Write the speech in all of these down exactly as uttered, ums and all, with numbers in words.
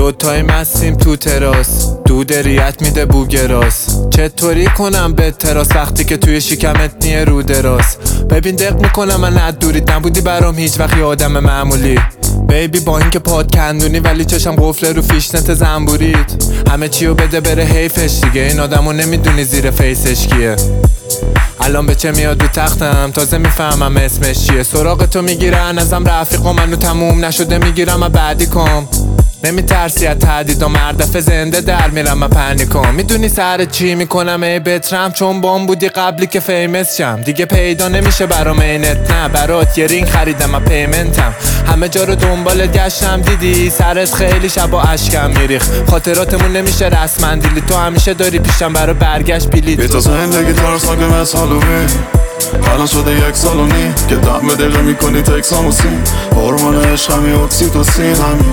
دوتای مستیم تو تراس، دود ریت میده بوگراس. چطوری کنم به تراس وقتی که توی شکمت نیه رو دراز؟ ببین دق میکنم من از دوریت نبودی برام هیچ وقت یه آدم معمولی. بیبی با اینکه پاد کندونی ولی چشم قفله رو فیشنت زنبوریت. همه چیو بده بره حیفش دیگه، این آدمو نمیدونی زیر فیسش کیه. الان به چه میاد رو تختم تازه میفهمم اسمش چیه. سراغ تو میگیرن ازم رفیقا، منو تموم نشده میگیرم و بعدی کام. نمیترسی از تهدید و مردفه زنده در میرم و پنیکم. میدونی سر چی میکنم ای بترم؟ چون بام بودی قبلی که فیمس شم. دیگه پیدا نمیشه برام اینت، نه برات یه رینگ خریدم و پیمنتم. همه جا رو دنبالت گشتم دیدی، سرت خیلی شبا اشکم میریخ. خاطراتمون نمیشه رسما دیلی، تو همیشه داری پیشم برای برگشت بلیط. بی تو زندگی ترسناک مثل هالووین، الان شده یک سال و نیم که دم به دقیقه میکنی تکساموسین. هورمون عشقمی اکسیتوسین همی،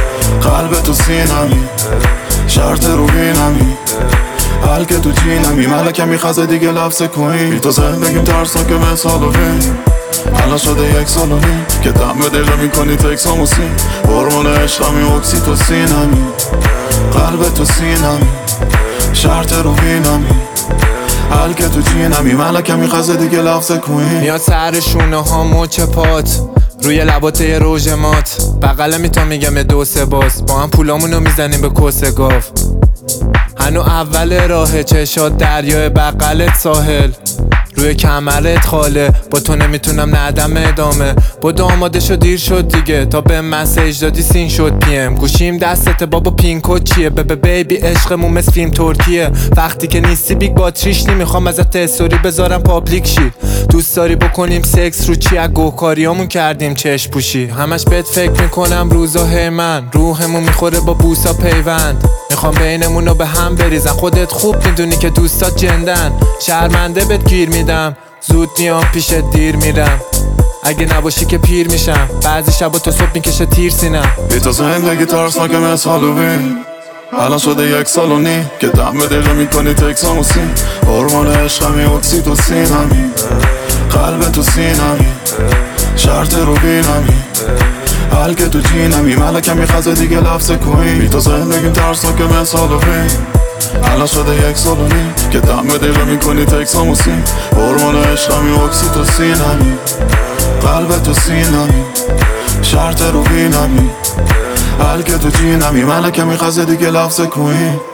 قلب تو سینمی، شرط روبینمی، حل که تو جینمی، ملکمی خزه دیگه لفظ کوین. بی تو زندگیم ترسناک مثل هالووین، الان شده یک سال و نیم که دم به دقیقه میکنی تکساموسین. هورمون عشقمی اکسیتوسین همی، قلب تو سینمی، شرط روبینمی، حل که تو جینمی، ملکمی خزه دیگه لفظ کوین. میاد سر شونه ها مچ پات، روی لبات یه روژ مات، بغل میتا میگم یه دو سه باز. با هم پولامونو میزنیم به کسه گاف. هنو اول راه چشات دریای بغلت ساحل، روی کمرت خاله. با تو نمیتونم ندم ادامه، با داماده شد دیر شد دیگه. تا به مسیج دادی سین شد پیم، گوشیم دستته بابا پینکو چیه؟ ببه بیبی عشقمون مثل فیلم ترکیه. وقتی که نیستی بیگ باتریش نمیخوام ازت استوری بذارم پابلیک شی. دوست داری بکنیم سکس رو چی؟ از گوهکاریامون کردیم چشم پوشی. همش بهت فکر میکنم روزا هی من، روحمون میخوره با بوسا پیوند. میخوام بینمونو به هم بریزم، خودت خوب میدونی که دوستات جندن. شرمنده بهت گیر میدم، زود میام پیشت دیر میرم. اگه نباشی که پیر میشم، بعضی شبا تو صبح میکشه تیر سینم. بی تو زندگی ترسناک مثل هالووین، الان شده یک سال و نیم که دم به دقیقه میکنی تکساموسین. هورمون عشقمی اکسیتوسین همی، قلب تو سینمی، شرط روبینمی، حل که تو جینمی، ملکمی خزه دیگه لفظ کوین. بی تو زندگیم ترسناک مثل هالووین، الان شده یک سال و نیم که دم به دقیقه میکنی تکساموسین. هورمون عشقمی اکسیتوسین همی، قلب تو سینمی، شرط روبینمی، حل که تو جینمی، ملکمی خزه دیگه لفظ کوین.